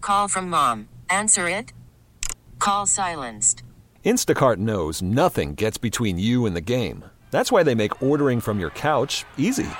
Call from mom. Answer it. Call silenced. Instacart knows nothing gets between you and the game. That's why they make ordering from your couch easy.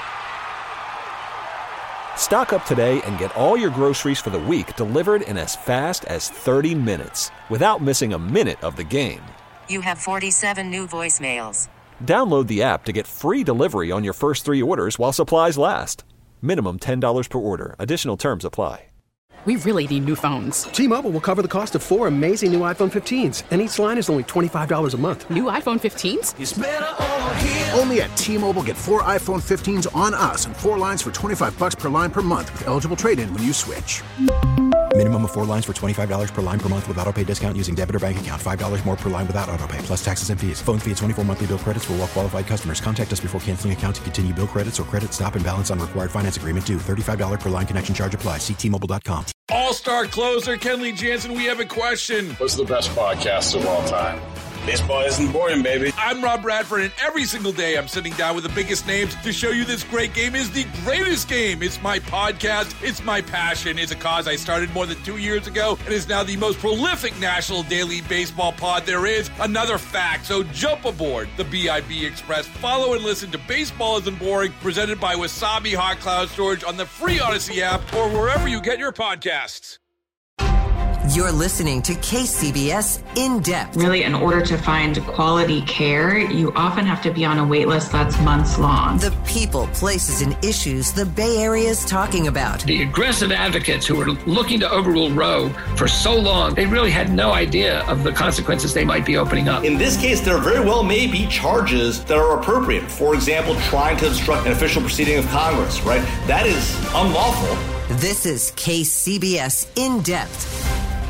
Stock up today and get all your groceries for the week delivered in as fast as 30 minutes without missing a minute of the game. You have 47 new voicemails. Download the app to get free delivery on your first 3 orders while supplies last. Minimum $10 per order. Additional terms apply. We really need new phones. T-Mobile will cover the cost of 4 amazing new iPhone 15s, and each line is only $25 a month. New iPhone 15s? It's better over here. Only at T-Mobile, get 4 iPhone 15s on us and 4 lines for $25 per line per month with eligible trade-in when you switch. Minimum of 4 lines for $25 per line per month with autopay discount using debit or bank account. $5 more per line without autopay, plus taxes and fees. Phone fee at 24 monthly bill credits for well-qualified customers. Contact us before canceling account to continue bill credits or credit stop and balance on required finance agreement due. $35 per line connection charge applies. See T-Mobile.com. All-star closer, Kenley Jansen, we have a question. What's the best podcast of all time? Baseball isn't boring, baby. I'm Rob Bradford, and every single day I'm sitting down with the biggest names to show you this great game is the greatest game. It's my podcast. It's my passion. It's a cause I started more than 2 years ago and is now the most prolific national daily baseball pod there is. Another fact. So jump aboard the BIB Express. Follow and listen to Baseball Isn't Boring, presented by Wasabi Hot Cloud Storage on the free Odyssey app or wherever you get your podcasts. You're listening to KCBS In Depth. Really, in order to find quality care, you often have to be on a wait list that's months long. The people, places, and issues the Bay Area is talking about. The aggressive advocates who were looking to overrule Roe for so long, they really had no idea of the consequences they might be opening up. In this case, there very well may be charges that are appropriate. For example, trying to obstruct an official proceeding of Congress, right? That is unlawful. This is KCBS In Depth.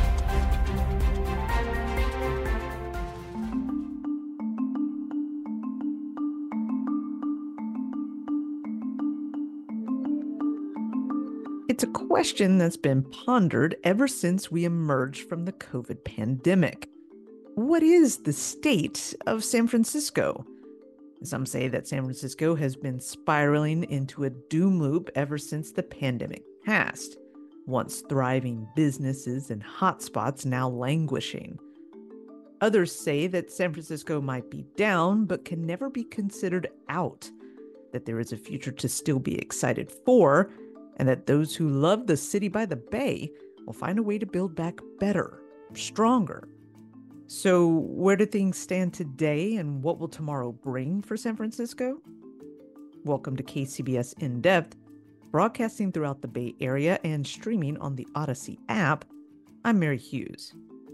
It's a question that's been pondered ever since we emerged from the COVID pandemic. What is the state of San Francisco? Some say that San Francisco has been spiraling into a doom loop ever since the pandemic passed. Once thriving businesses and hotspots now languishing. Others say that San Francisco might be down, but can never be considered out. That there is a future to still be excited for, and that those who love the city by the bay will find a way to build back better, stronger. So where do things stand today, and what will tomorrow bring for San Francisco? Welcome to KCBS In Depth, broadcasting throughout the Bay Area and streaming on the Odyssey app. I'm Mary Hughes.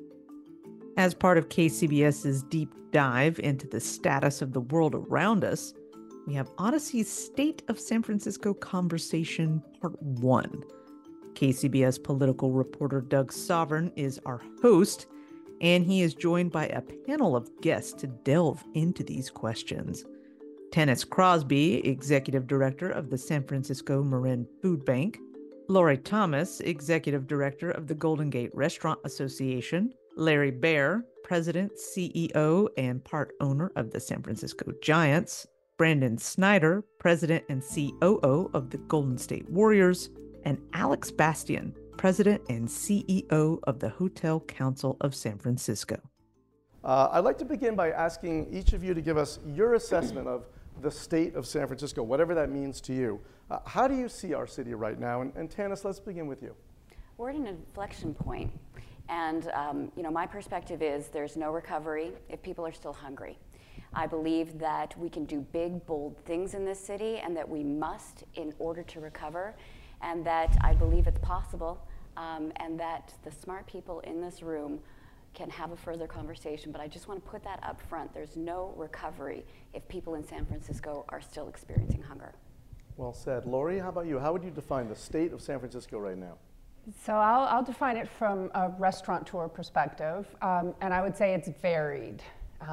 As part of KCBS's deep dive into the status of the world around us, we have Odyssey's State of San Francisco Conversation Part 1. KCBS political reporter Doug Sovern is our host, and he is joined by a panel of guests to delve into these questions. Tennis Crosby, Executive Director of the San Francisco Marin Food Bank, Lori Thomas, Executive Director of the Golden Gate Restaurant Association, Larry Baer, President, CEO, and part owner of the San Francisco Giants, Brandon Snyder, President and COO of the Golden State Warriors, and Alex Bastian, President and CEO of the Hotel Council of San Francisco. I'd like to begin by asking each of you to give us your assessment of the state of San Francisco, whatever that means to you. How do you see our city right now? And Tanis, let's begin with you. We're at an inflection point. And my perspective is there's no recovery if people are still hungry. I believe that we can do big, bold things in this city and that we must in order to recover, and that I believe it's possible, and that the smart people in this room can have a further conversation. But I just want to put that up front. There's no recovery if people in San Francisco are still experiencing hunger. Well said. Lori, how about you? How would you define the state of San Francisco right now? So I'll define it from a restaurateur perspective, and I would say it's varied.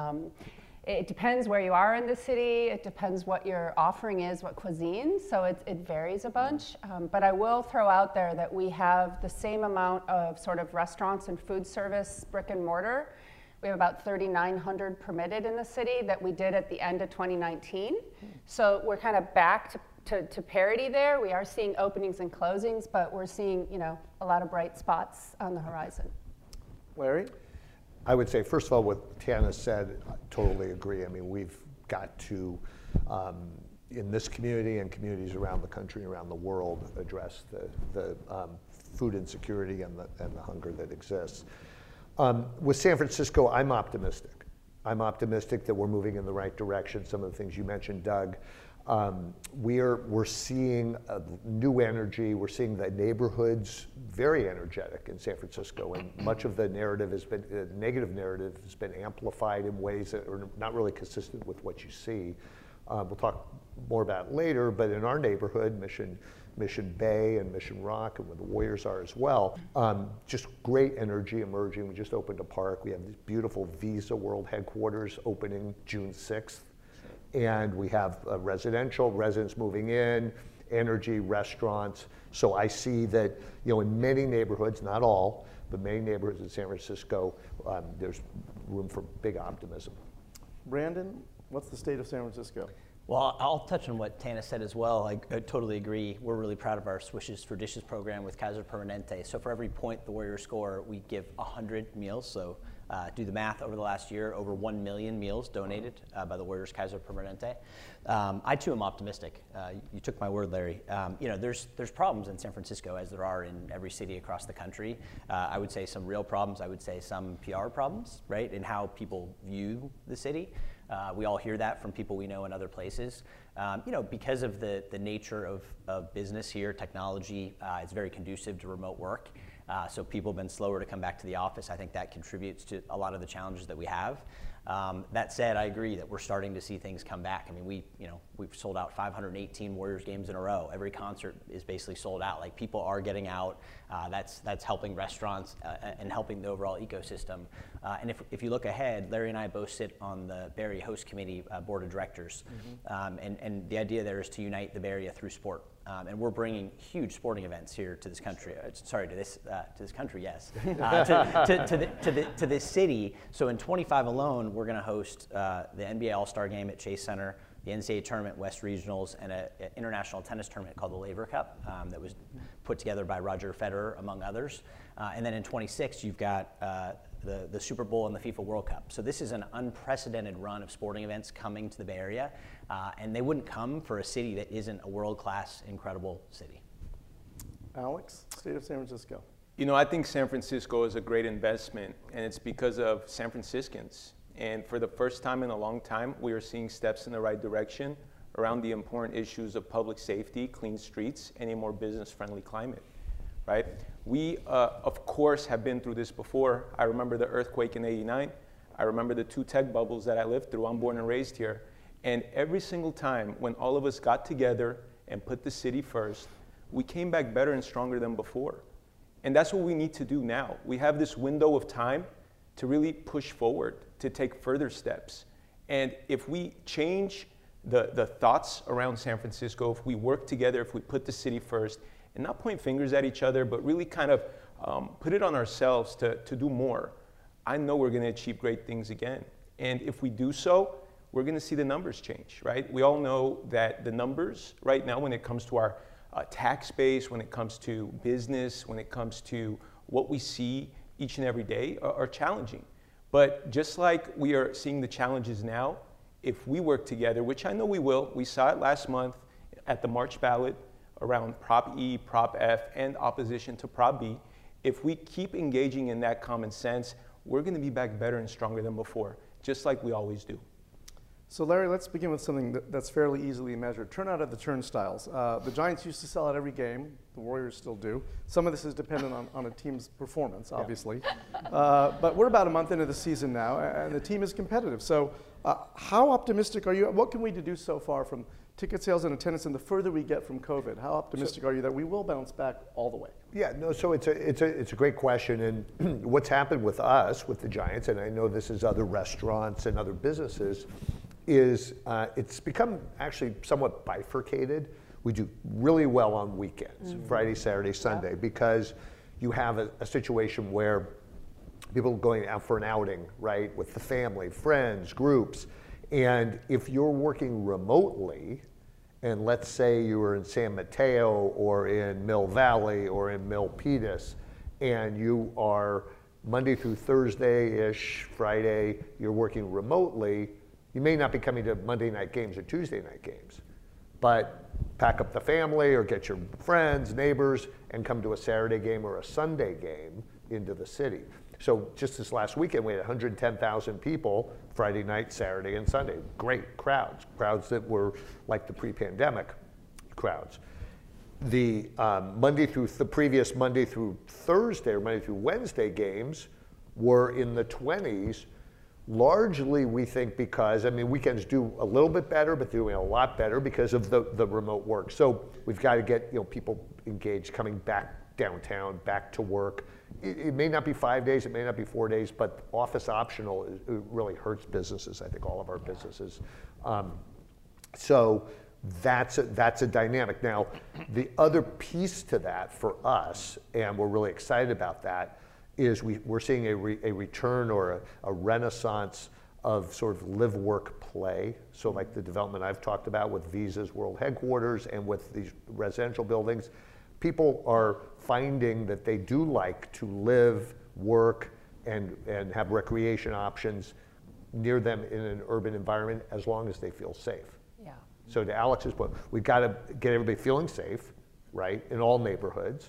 It depends where you are in the city. It depends what your offering is, what cuisine. So it varies a bunch. But I will throw out there that we have the same amount of sort of restaurants and food service brick and mortar. We have about 3,900 permitted in the city that we did at the end of 2019. So we're kind of back to to parity there. We are seeing openings and closings, but we're seeing, a lot of bright spots on the horizon. Larry? I would say, first of all, what Tana said, I totally agree. I mean, we've got to, in this community and communities around the country, around the world, address the food insecurity and the hunger that exists. With San Francisco, I'm optimistic. I'm optimistic that we're moving in the right direction. Some of the things you mentioned, Doug. We're seeing a new energy. We're seeing the neighborhoods very energetic in San Francisco, and much of the narrative has been, negative narrative has been amplified in ways that are not really consistent with what you see. We'll talk more about it later, but in our neighborhood, Mission Bay and Mission Rock, and where the Warriors are as well, just great energy emerging. We just opened a park. We have this beautiful Visa World headquarters opening June 6th. And we have residential, residents moving in, energy, restaurants. So I see that, in many neighborhoods, not all, but many neighborhoods in San Francisco, there's room for big optimism. Brandon, what's the state of San Francisco? Well, I'll touch on what Tana said as well. I totally agree. We're really proud of our Swishes for Dishes program with Kaiser Permanente. So for every point the Warriors score, we give 100 meals. So do the math, over the last year, over 1 million meals donated by the Warriors Kaiser Permanente. I too am optimistic. You took my word, Larry. There's problems in San Francisco, as there are in every city across the country. I would say some real problems. I would say some PR problems, right, in how people view the city. We all hear that from people we know in other places. Because of the nature of business here, technology, it's very conducive to remote work. So people have been slower to come back to the office. I think that contributes to a lot of the challenges that we have. That said, I agree that we're starting to see things come back. I mean, we've sold out 518 Warriors games in a row. Every concert is basically sold out. Like, people are getting out. That's helping restaurants and helping the overall ecosystem. And if you look ahead, Larry and I both sit on the Bay Area Host Committee board of directors. And the idea there is to unite the Bay Area through sport. And we're bringing huge sporting events here to this country. To this country, yes. To this city. So in 25 alone, we're going to host the NBA All-Star Game at Chase Center, the NCAA Tournament, West Regionals, and an international tennis tournament called the Laver Cup that was put together by Roger Federer, among others. And then in 26, you've got the Super Bowl and the FIFA World Cup. So this is an unprecedented run of sporting events coming to the Bay Area, and they wouldn't come for a city that isn't a world-class, incredible city. Alex, state of San Francisco. I think San Francisco is a great investment, and it's because of San Franciscans. And for the first time in a long time, we are seeing steps in the right direction around the important issues of public safety, clean streets, and a more business-friendly climate, right? We, of course, have been through this before. I remember the earthquake in '89. I remember the 2 tech bubbles that I lived through. I'm born and raised here. And every single time when all of us got together and put the city first, we came back better and stronger than before. And that's what we need to do now. We have this window of time to really push forward, to take further steps. And if we change the thoughts around San Francisco, if we work together, if we put the city first, and not point fingers at each other, but really kind of put it on ourselves to do more, I know we're going to achieve great things again. And if we do so, we're going to see the numbers change, right? We all know that the numbers right now, when it comes to our tax base, when it comes to business, when it comes to what we see each and every day, are challenging. But just like we are seeing the challenges now, if we work together, which I know we will, we saw it last month at the March ballot around Prop E, Prop F, and opposition to Prop B, if we keep engaging in that common sense, we're going to be back better and stronger than before, just like we always do. So Larry, let's begin with something that's fairly easily measured. Turnout at the turnstiles. The Giants used to sell out every game. The Warriors still do. Some of this is dependent on a team's performance, obviously. But we're about a month into the season now, and the team is competitive. So how optimistic are you? What can we do so far from ticket sales and attendance, and the further we get from COVID? How optimistic are you that we will bounce back all the way? Yeah, no, so it's a great question. And what's happened with us, with the Giants, and I know this is other restaurants and other businesses, is it's become actually somewhat bifurcated. We do really well on weekends, Friday, Saturday, Sunday, because you have a situation where people are going out for an outing, right, with the family, friends, groups. And if you're working remotely and let's say you were in San Mateo or in Mill Valley or in Milpitas, and you are Monday through Thursday-ish, Friday, you're working remotely, you may not be coming to Monday night games or Tuesday night games, but pack up the family or get your friends, neighbors, and come to a Saturday game or a Sunday game into the city. So just this last weekend, we had 110,000 people, Friday night, Saturday, and Sunday. Great crowds that were like the pre-pandemic crowds. The previous Monday through Thursday or Monday through Wednesday games were in the 20s, largely we think because, I mean, weekends do a little bit better, but they're doing a lot better because of the remote work. So we've got to get people engaged, coming back downtown, back to work. It may not be 5 days, it may not be 4 days, but office optional it really hurts businesses, I think all of our businesses. So that's a dynamic. Now, the other piece to that for us, and we're really excited about that, is we're seeing a return or a renaissance of sort of live, work, play. So like the development I've talked about with Visa's world headquarters and with these residential buildings, people are finding that they do like to live, work, and have recreation options near them in an urban environment as long as they feel safe. Yeah. So to Alex's point, we've got to get everybody feeling safe, right, in all neighborhoods.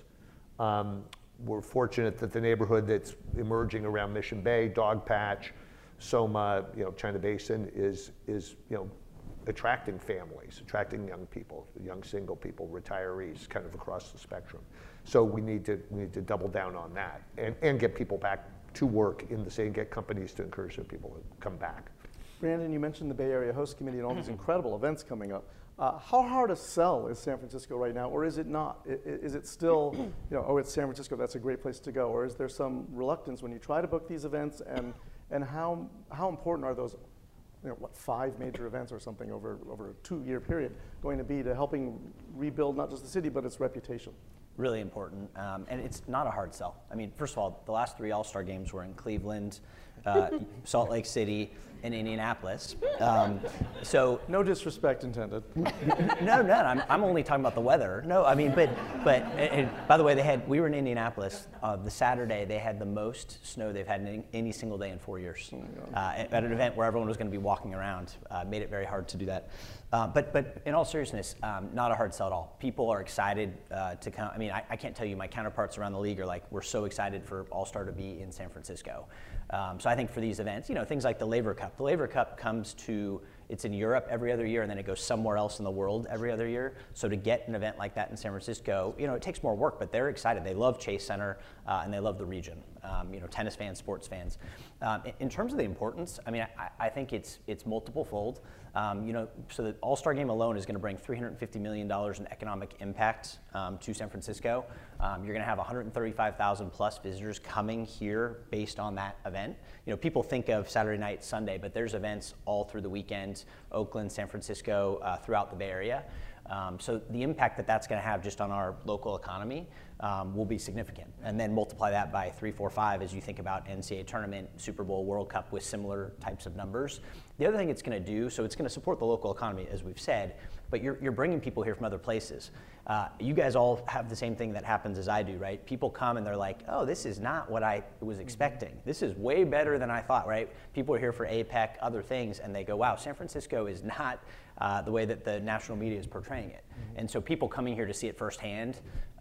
We're fortunate that the neighborhood that's emerging around Mission Bay, Dogpatch, Soma, China Basin is attracting families, attracting young people, young single people, retirees, kind of across the spectrum. So we need to double down on that and get people back to work in the city and get companies to encourage their people to come back. Brandon, you mentioned the Bay Area Host Committee and all these incredible events coming up. How hard a sell is San Francisco right now, or is it not? Is it still, it's San Francisco, that's a great place to go, or is there some reluctance when you try to book these events, and how important are those, 5 major events or something over a 2-year period going to be to helping rebuild not just the city, but its reputation? Really important, and it's not a hard sell. I mean, first of all, the last 3 All-Star games were in Cleveland, Salt Lake City, and Indianapolis. So no disrespect intended. No, I'm only talking about the weather. No, I mean, but and by the way, we were in Indianapolis. The Saturday they had the most snow they've had in any single day in 4 years. At an event where everyone was going to be walking around, made it very hard to do that. But in all seriousness, not a hard sell at all. People are excited to come. I mean, I can't tell you, my counterparts around the league are like, we're so excited for All-Star to be in San Francisco. So I think for these events, things like the Laver Cup. The Laver Cup it's in Europe every other year, and then it goes somewhere else in the world every other year. So to get an event like that in San Francisco, it takes more work, but they're excited. They love Chase Center, and they love the region. Tennis fans, sports fans. In terms of the importance, I mean, I think it's multiple fold. So the All-Star game alone is going to bring $350 million in economic impact to San Francisco. You're going to have 135,000 plus visitors coming here based on that event. People think of Saturday night, Sunday, but there's events all through the weekend, Oakland, San Francisco, throughout the Bay Area. So the impact that's going to have just on our local economy will be significant. And then multiply that by 3, 4, 5 as you think about NCAA tournament, Super Bowl, World Cup with similar types of numbers. The other thing it's going to do, so it's going to support the local economy, as we've said, but you're bringing people here from other places. You guys all have the same thing that happens as I do, right? People come and they're like, oh, this is not what I was expecting. This is way better than I thought, right? People are here for APEC, other things, and they go, wow, San Francisco is not the way that the national media is portraying it. And so people coming here to see it firsthand,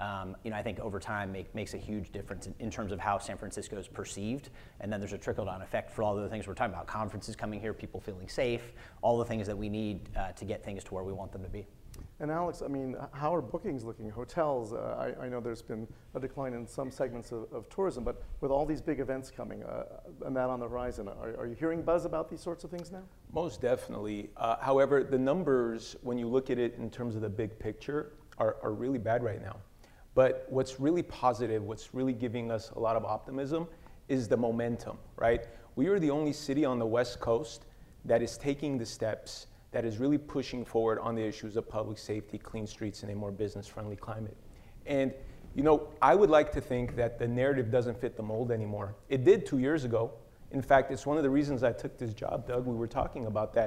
I think over time makes a huge difference in terms of how San Francisco is perceived. And then there's a trickle-down effect for all the things we're talking about. Conferences coming here, people feeling safe, all the things that we need to get things to where we want them to be. And Alex, I mean, how are bookings looking? Hotels, I know there's been a decline in some segments of tourism, but with all these big events coming and that on the horizon, are you hearing buzz about these sorts of things now? Most definitely. However, the numbers, when you look at it in terms of the big picture, are really bad right now. But what's really positive, what's really giving us a lot of optimism is the momentum, right? We are the only city on the West Coast that is taking the steps, that is really pushing forward on the issues of public safety, clean streets, and a more business-friendly climate. And, I would like to think that the narrative doesn't fit the mold anymore. It did 2 years ago. In fact, it's one of the reasons I took this job, Doug. We were talking about that.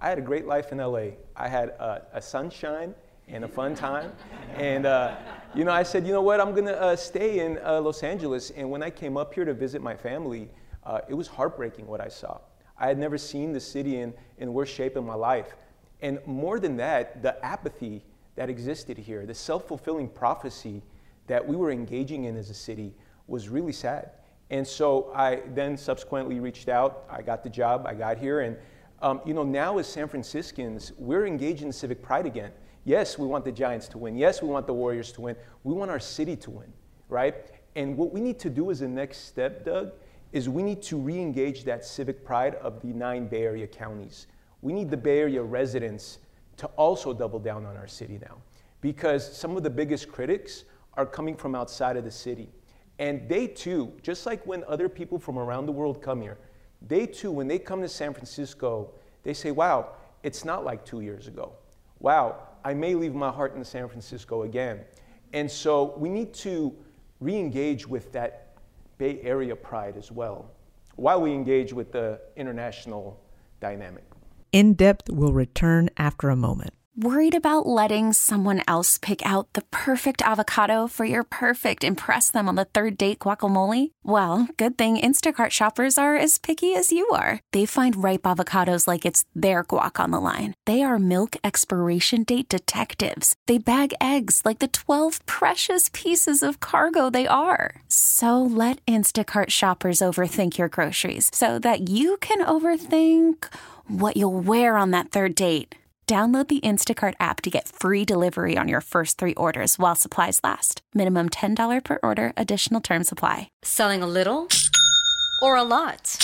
I had a great life in LA. I had a sunshine and a fun time. And, I said, you know what, I'm going to stay in Los Angeles. And when I came up here to visit my family, it was heartbreaking what I saw. I had never seen the city in worse shape in my life. And more than that, the apathy that existed here, the self-fulfilling prophecy that we were engaging in as a city was really sad. And so I then subsequently reached out. I got the job. I got here. And, now as San Franciscans, we're engaged in civic pride again. Yes, we want the Giants to win. Yes, we want the Warriors to win. We want our city to win, right? And what we need to do as a next step, Doug, is we need to re-engage that civic pride of the 9 Bay Area counties. We need the Bay Area residents to also double down on our city now, because some of the biggest critics are coming from outside of the city. And they too, just like when other people from around the world come here, they too, when they come to San Francisco, they say, wow, it's not like 2 years ago. Wow, I may leave my heart in San Francisco again. And so we need to re-engage with that Bay Area pride as well, while we engage with the international dynamic. In Depth will return after a moment. Worried about letting someone else pick out the perfect avocado for your perfect impress them on the third date guacamole? Well, good thing Instacart shoppers are as picky as you are. They find ripe avocados like it's their guac on the line. They are milk expiration date detectives. They bag eggs like the 12 precious pieces of cargo they are. So let Instacart shoppers overthink your groceries so that you can overthink what you'll wear on that third date. Download the Instacart app to get free delivery on your first 3 orders while supplies last. Minimum $10 per order. Additional terms apply. Selling a little or a lot?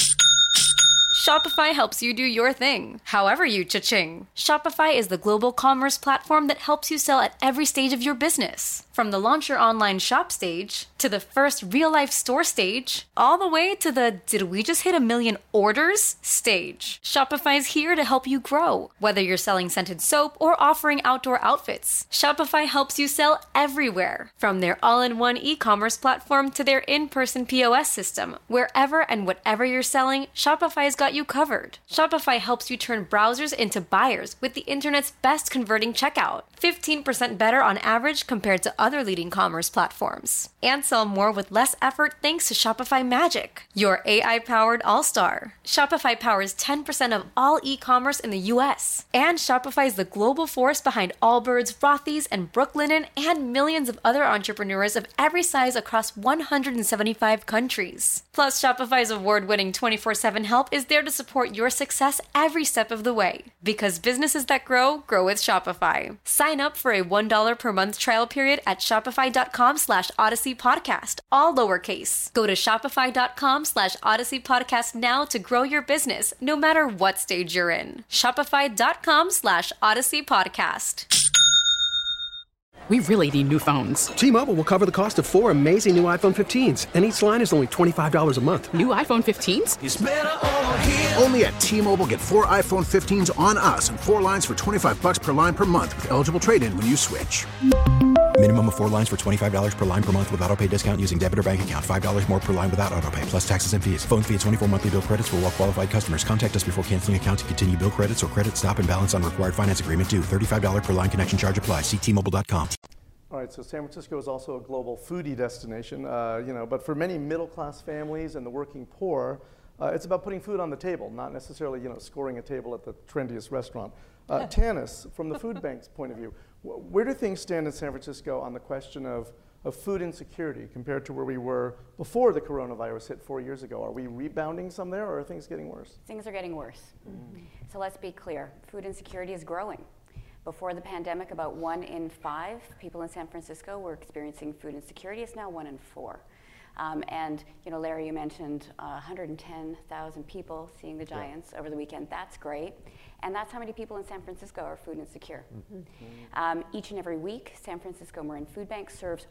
Shopify helps you do your thing, however you cha-ching. Shopify is the global commerce platform that helps you sell at every stage of your business. From the launch your online shop stage, to the first real-life store stage, all the way to the did we just hit 1 million orders stage. Shopify's here to help you grow. Whether you're selling scented soap or offering outdoor outfits, Shopify helps you sell everywhere. From their all-in-one e-commerce platform to their in-person POS system, wherever and whatever you're selling, Shopify's got you covered. Shopify helps you turn browsers into buyers with the internet's best converting checkout. 15% better on average compared to other leading commerce platforms. And sell more with less effort thanks to Shopify Magic, your AI-powered all-star. Shopify powers 10% of all e-commerce in the US. And Shopify is the global force behind Allbirds, Rothy's, and Brooklinen, and millions of other entrepreneurs of every size across 175 countries. Plus, Shopify's award-winning 24/7 help is there to support your success every step of the way. Because businesses that grow, grow with Shopify. Sign up for a $1 per month trial period at shopify.com/Odyssey Podcast, all lowercase. Go to shopify.com/Odyssey Podcast now to grow your business, no matter what stage you're in. Shopify.com/Odyssey Podcast. We really need new phones. T-Mobile will cover the cost of 4 amazing new iPhone 15s, and each line is only $25 a month. New iPhone 15s? It's better over here. Only at T-Mobile, get 4 iPhone 15s on us and 4 lines for $25 per line per month with eligible trade-in when you switch. Minimum of 4 lines for $25 per line per month with autopay discount using debit or bank account. $5 more per line without autopay, plus taxes and fees. Phone fee at 24 monthly bill credits for well-qualified customers. Contact us before canceling account to continue bill credits or credit stop and balance on required finance agreement due. $35 per line connection charge applies. See T-Mobile.com. All right, so San Francisco is also a global foodie destination, but for many middle-class families and the working poor, it's about putting food on the table, not necessarily, scoring a table at the trendiest restaurant. Tanis, from the food bank's point of view, where do things stand in San Francisco on the question of food insecurity compared to where we were before the coronavirus hit 4 years ago? Are we rebounding some there, or are things getting worse? Things are getting worse. So let's be clear, food insecurity is growing. Before the pandemic, about 1 in 5 people in San Francisco were experiencing food insecurity. It's now 1 in 4. And Larry, you mentioned 110,000 people seeing the Giants over the weekend. That's great. And that's how many people in San Francisco are food insecure. Each and every week, San Francisco Marin Food Bank serves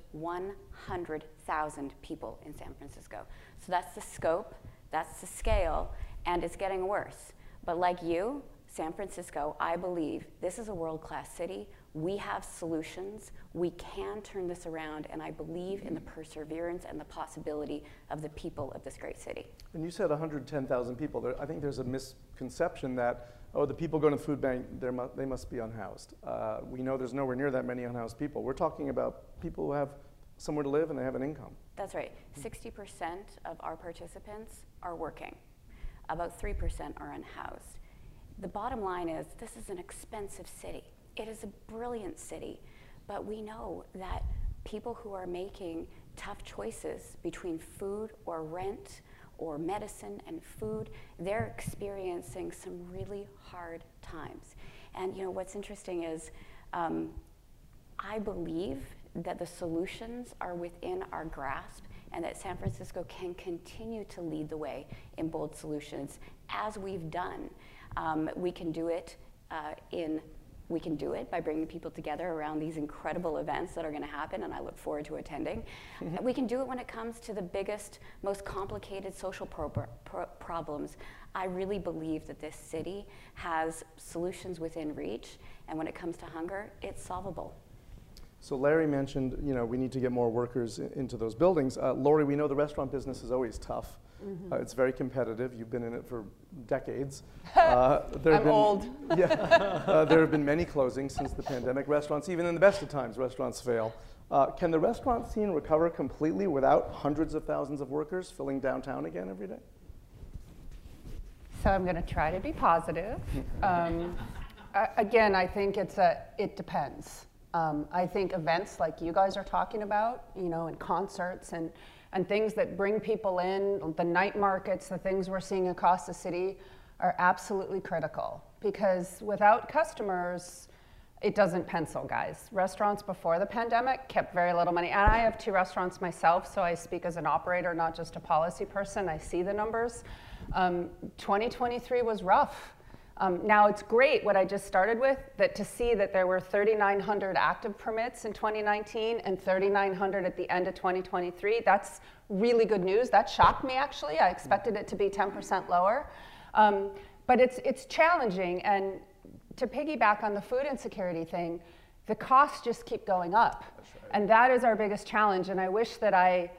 100,000 people in San Francisco. So that's the scope, that's the scale, and it's getting worse. But like you, San Francisco, I believe this is a world-class city We have solutions. We can turn this around, and I believe in the perseverance and the possibility of the people of this great city. And you said 110,000 people. I think there's a misconception that, oh, the people going to the food bank, they must be unhoused. We know there's nowhere near that many unhoused people. We're talking about people who have somewhere to live and they have an income. That's right. 60% of our participants are working. About 3% are unhoused. The bottom line is this is an expensive city. It is a brilliant city, but we know that people who are making tough choices between food or rent or medicine and food, they're experiencing some really hard times. And you know what's interesting is I believe that the solutions are within our grasp and that San Francisco can continue to lead the way in bold solutions as we've done. We can do it We can do it by bringing people together around these incredible events that are going to happen, and I look forward to attending. We can do it when it comes to the biggest, most complicated social problems. I really believe that this city has solutions within reach, and when it comes to hunger, it's solvable. So Larry mentioned, we need to get more workers into those buildings. Lori, we know the restaurant business is always tough. It's very competitive. You've been in it for decades. I'm old. Yeah. There have been many closings since the pandemic. Restaurants, even in the best of times, restaurants fail. Can the restaurant scene recover completely without hundreds of thousands of workers filling downtown again every day? So I'm going to try to be positive. Again, I think it depends. I think events like you guys are talking about, and concerts and things that bring people in, the night markets, the things we're seeing across the city are absolutely critical, because without customers, it doesn't pencil, guys. Restaurants before the pandemic kept very little money. And I have 2 restaurants myself, so I speak as an operator, not just a policy person. I see the numbers. 2023 was rough. Now it's great what I just started with, that to see that there were 3,900 active permits in 2019 and 3,900 at the end of 2023. That's really good news. That shocked me, actually. I expected it to be 10% lower. But it's challenging. And to piggyback on the food insecurity thing, the costs just keep going up. Right. And that is our biggest challenge. And I wish that I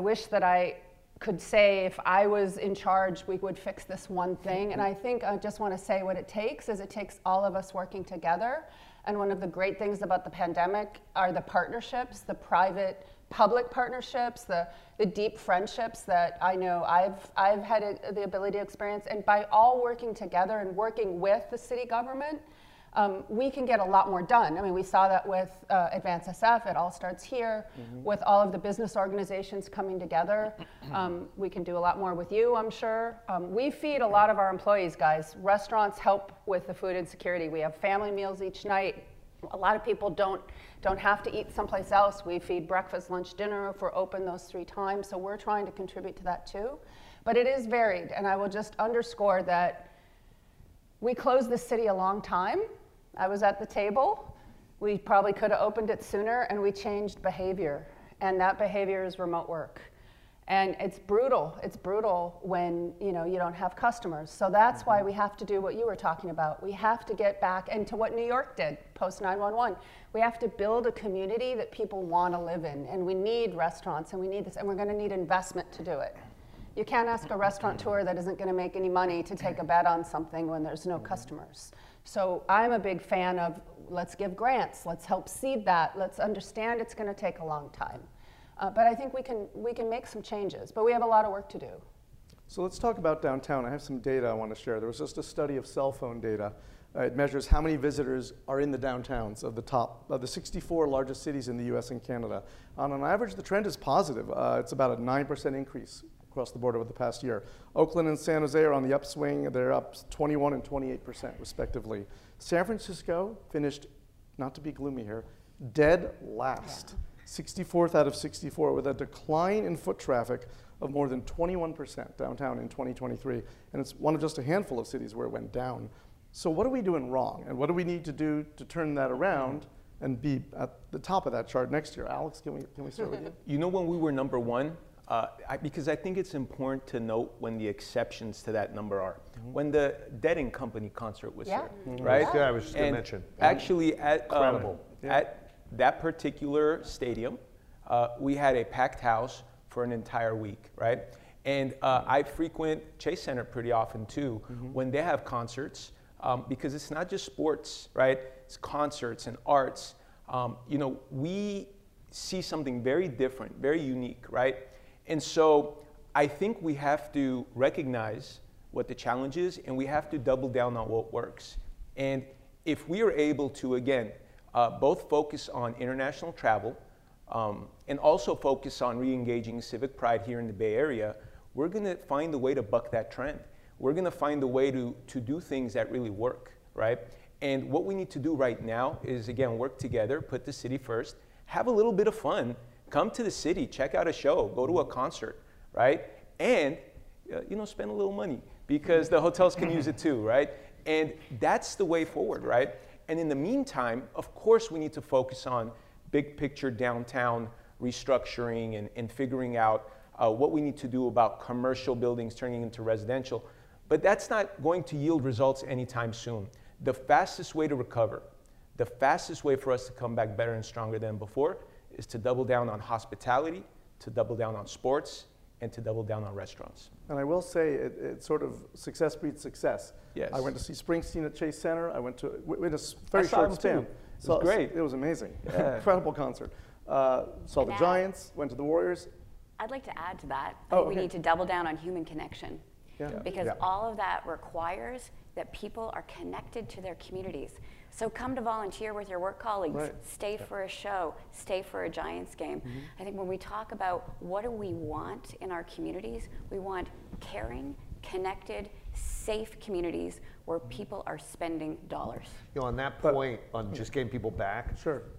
could say if I was in charge, we would fix this one thing. And I think I just want to say what it takes is it takes all of us working together. And one of the great things about the pandemic are the partnerships, the private-public partnerships, the deep friendships that I know I've had the ability to experience. And by all working together and working with the city government, we can get a lot more done. I mean, we saw that with Advance SF. It all starts here. With all of the business organizations coming together. We can do a lot more with you, I'm sure. We feed a lot of our employees, guys. Restaurants help with the food insecurity. We have family meals each night. A lot of people don't have to eat someplace else. We feed breakfast, lunch, dinner if we're open those 3 times. So we're trying to contribute to that too. But it is varied. And I will just underscore that we closed the city a long time. I was at the table. We probably could have opened it sooner, and we changed behavior. And that behavior is remote work. And it's brutal. It's brutal when you don't have customers. So that's why we have to do what you were talking about. We have to get back into what New York did post 9/11. We have to build a community that people want to live in. And we need restaurants, and we need this, and we're going to need investment to do it. You can't ask a restaurateur that isn't going to make any money to take a bet on something when there's no customers. So I'm a big fan of let's give grants, let's help seed that, let's understand it's going to take a long time. But I think we can make some changes, but we have a lot of work to do. So let's talk about downtown. I have some data I want to share. There was just a study of cell phone data. It measures how many visitors are in the downtowns of the 64 largest cities in the US and Canada. On an average, the trend is positive. It's about a 9% increase across the board over the past year. Oakland and San Jose are on the upswing. They're up 21 and 28% respectively. San Francisco finished, not to be gloomy here, dead last. Yeah. 64th out of 64 with a decline in foot traffic of more than 21% downtown in 2023. And it's one of just a handful of cities where it went down. So what are we doing wrong? And what do we need to do to turn that around and be at the top of that chart next year? Alex, can we start with you? You know, when we were number 1 because I think it's important to note when the exceptions to that number are. When the Dead & Company concert was here, right? Yeah, I was just going to mention. Actually, at that particular stadium, we had a packed house for an entire week, right? And I frequent Chase Center pretty often too when they have concerts, because it's not just sports, right? It's concerts and arts. We see something very different, very unique, right? And so I think we have to recognize what the challenge is, and we have to double down on what works. And if we are able to, again, both focus on international travel and also focus on re-engaging civic pride here in the Bay Area, we're going to find a way to buck that trend. We're going to find a way to do things that really work, right? And what we need to do right now is, again, work together, put the city first, have a little bit of fun, come to the city, check out a show, go to a concert, right? And, spend a little money because the hotels can use it too, right? And that's the way forward, right? And in the meantime, of course, we need to focus on big picture downtown restructuring and figuring out what we need to do about commercial buildings turning into residential. But that's not going to yield results anytime soon. The fastest way to recover, the fastest way for us to come back better and stronger than before is to double down on hospitality, to double down on sports, and to double down on restaurants. And I will say, it sort of success breeds success. Yes. I went to see Springsteen at Chase Center. I went to in a very short span. It was great. It was amazing. Yeah. Incredible concert. Saw the Giants, went to the Warriors. I'd like to add to that. I think we need to double down on human connection. Because all of that requires that people are connected to their communities. So come to volunteer with your work colleagues, stay for a show, stay for a Giants game. I think when we talk about what do we want in our communities, we want caring, connected, safe communities where people are spending dollars. On that point, on just getting people back,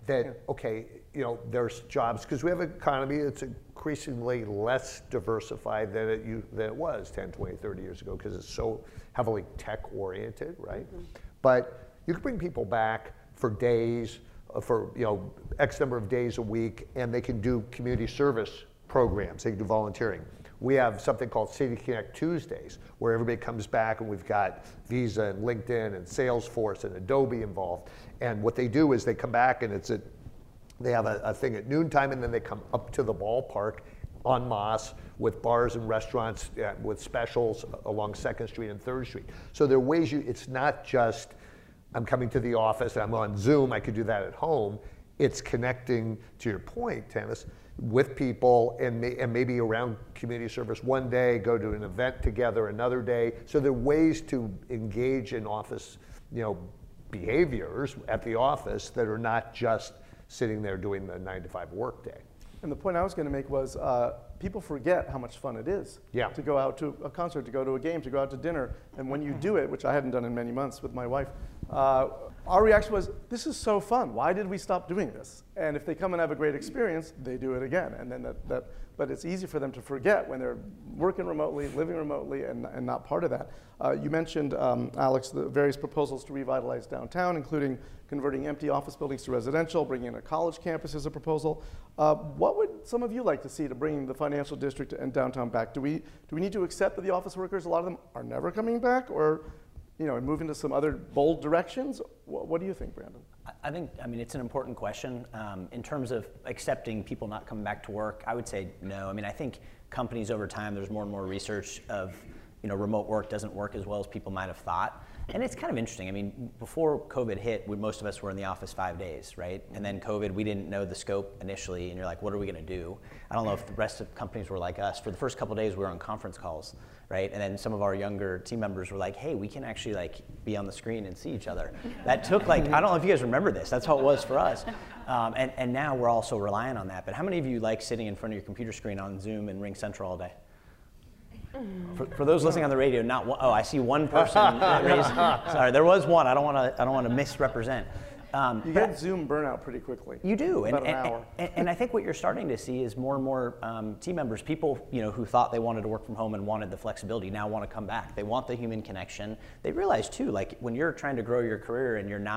there's jobs, because we have an economy that's increasingly less diversified than it was 10, 20, 30 years ago, because it's so heavily tech-oriented, right? But you can bring people back for days, for X number of days a week, and they can do community service programs, they can do volunteering. We have something called City Connect Tuesdays, where everybody comes back and we've got Visa and LinkedIn and Salesforce and Adobe involved. And what they do is they come back and they have a thing at noontime, and then they come up to the ballpark en masse with bars and restaurants with specials along 2nd Street and 3rd Street. So there are ways it's not just I'm coming to the office and I'm on Zoom, I could do that at home. It's connecting, to your point, Tanis, with people and maybe around community service one day, go to an event together another day. So there are ways to engage in office, behaviors at the office that are not just sitting there doing the 9-to-5 workday. And the point I was going to make was people forget how much fun it is to go out to a concert, to go to a game, to go out to dinner. And when you do it, which I hadn't done in many months with my wife, our reaction was, this is so fun. Why did we stop doing this? And if they come and have a great experience, they do it again. And then but it's easy for them to forget when they're working remotely, living remotely, and not part of that. You mentioned, Alex, the various proposals to revitalize downtown, including converting empty office buildings to residential, bringing in a college campus as a proposal. What would some of you like to see to bring the financial district and downtown back? Do we need to accept that the office workers, a lot of them, are never coming back, or move into some other bold directions? What do you think, Brandon? I think, it's an important question. In terms of accepting people not coming back to work, I would say no. I think companies over time, there's more and more research of, remote work doesn't work as well as people might have thought. And it's kind of interesting. Before COVID hit, most of us were in the office 5 days, right? And then COVID, we didn't know the scope initially, and you're like, what are we gonna do? I don't know if the rest of companies were like us. For the first couple of days, we were on conference calls, right? And then some of our younger team members were like, hey, we can actually be on the screen and see each other. That took I don't know if you guys remember this, that's how it was for us. And now we're also relying on that. But how many of you like sitting in front of your computer screen on Zoom and Ring Central all day? For those listening on the radio, not one. Oh, I see one person raise. Sorry, there was one. I don't want to misrepresent. You get Zoom burnout pretty quickly. You do, about an hour. And I think what you're starting to see is more and more team members, people who thought they wanted to work from home and wanted the flexibility, now want to come back. They want the human connection. They realize too, when you're trying to grow your career and you're not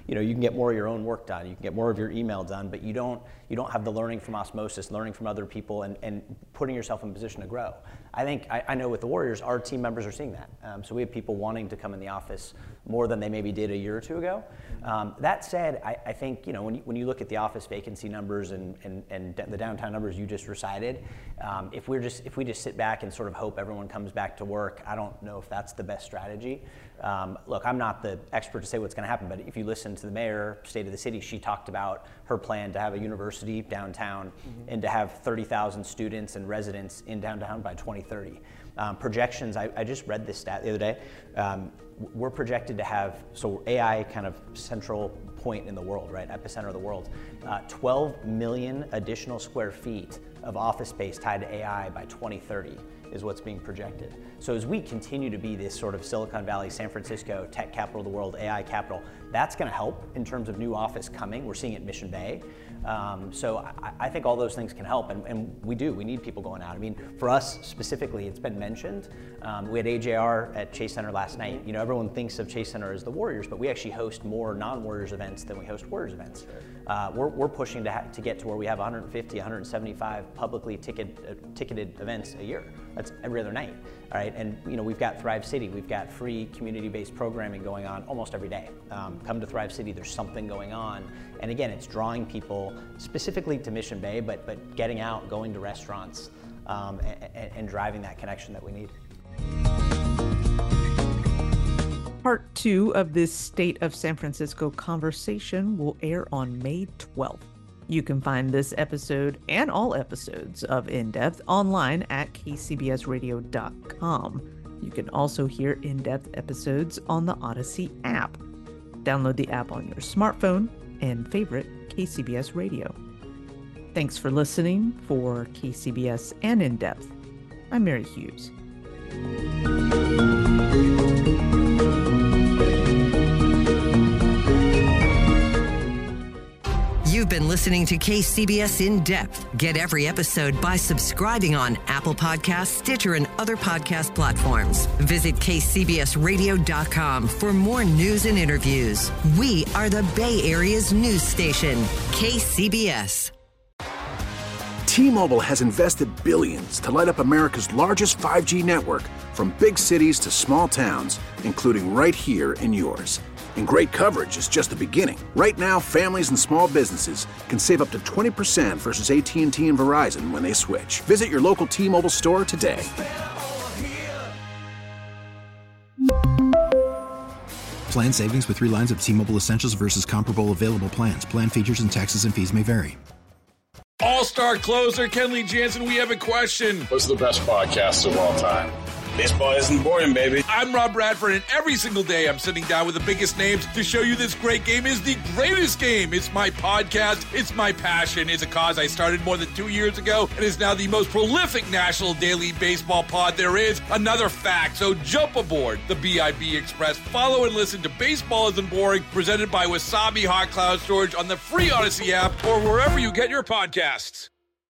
you can get more of your own work done, you can get more of your email done, but you don't have the learning from osmosis, learning from other people, and putting yourself in a position to grow. I know with the Warriors, our team members are seeing that. So we have people wanting to come in the office more than they maybe did a year or two ago. That said, I think when you look at the office vacancy numbers and the downtown numbers you just recited, if we just sit back and sort of hope everyone comes back to work, I don't know if that's the best strategy. Look, I'm not the expert to say what's going to happen, but if you listen to the mayor, State of the City, she talked about her plan to have a university downtown and to have 30,000 students and residents in downtown by 2030. Projections, I just read this stat the other day. We're projected to have, so AI kind of central point in the world, right, epicenter of the world, 12 million additional square feet of office space tied to AI by 2030 is what's being projected. So as we continue to be this sort of Silicon Valley, San Francisco, tech capital of the world, AI capital, that's going to help in terms of new office coming. We're seeing it in Mission Bay. So I think all those things can help, and we need people going out. I mean, for us specifically, it's been mentioned. We had AJR at Chase Center last night. Everyone thinks of Chase Center as the Warriors, but we actually host more non-Warriors events than we host Warriors events. We're pushing to get to where we have 150, 175 publicly ticketed events a year. That's every other night, all right? And we've got Thrive City. We've got free community-based programming going on almost every day. Come to Thrive City, there's something going on. And again, it's drawing people specifically to Mission Bay, but getting out, going to restaurants, and driving that connection that we need. Part 2 of this State of San Francisco conversation will air on May 12th. You can find this episode and all episodes of In Depth online at kcbsradio.com. You can also hear in-depth episodes on the Odyssey app. Download the app on your smartphone and favorite KCBS Radio. Thanks for listening. For KCBS and In Depth, I'm Mary Hughes. You've been listening to KCBS In Depth. Get every episode by subscribing on Apple Podcasts, Stitcher, and other podcast platforms. Visit kcbsradio.com for more news and interviews. We are the Bay Area's news station, KCBS. T-Mobile has invested billions to light up America's largest 5G network, from big cities to small towns, including right here in yours. And great coverage is just the beginning. Right now, families and small businesses can save up to 20% versus AT&T and Verizon when they switch. Visit your local T-Mobile store today. Plan savings with 3 lines of T-Mobile Essentials versus comparable available plans. Plan features and taxes and fees may vary. All-star closer Kenley Jansen, we have a question. What's the best podcast of all time? Baseball isn't boring, baby. I'm Rob Bradford, and every single day I'm sitting down with the biggest names to show you this great game is the greatest game. It's my podcast. It's my passion. It's a cause I started more than 2 years ago and is now the most prolific national daily baseball pod there is. Another fact. So jump aboard the BIB Express. Follow and listen to Baseball Isn't Boring, presented by Wasabi Hot Cloud Storage on the free Odyssey app or wherever you get your podcasts.